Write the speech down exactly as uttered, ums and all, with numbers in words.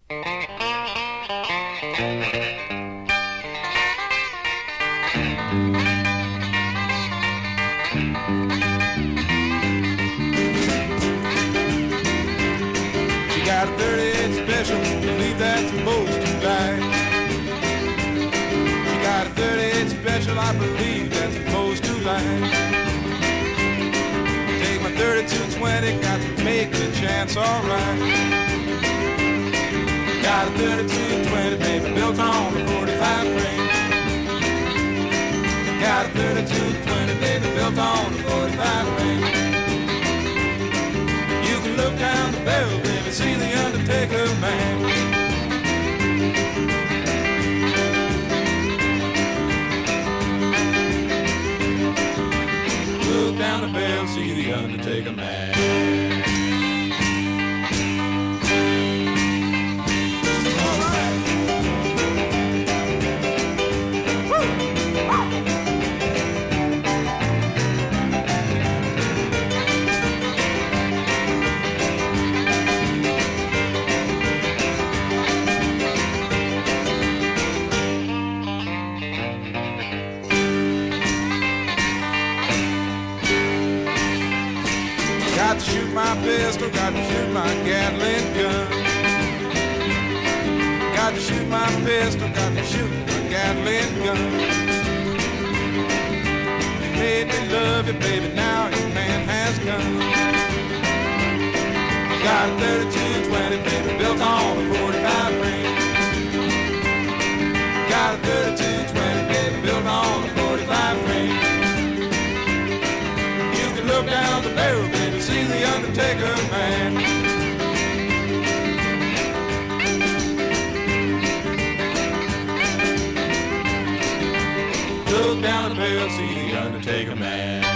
She got a thirty-eight special, believe that's supposed to lie. She got a thirty-eight special, I believe that's supposed to lie. Take my thirty-two twenty, got to make the chance alright. Got a thirty-two twenty, baby, built on a forty-five frame. Got a thirty-two twenty, baby, built on a forty-five frame. You can look down the barrel, baby, see the Undertaker man. Look down the barrel, see the Undertaker man. Got to shoot my pistol, got to shoot my Gatling gun. Got to shoot my pistol, got to shoot my Gatling gun. You made me love you, baby, now your man has gone. Got a thirty-two twenty, baby, built on a forty-five frame. Got a thirty-two twenty, baby, built on a forty-five frame. You can look down the barrel, baby, see the Undertaker man. Look down the barrel, see the Undertaker man.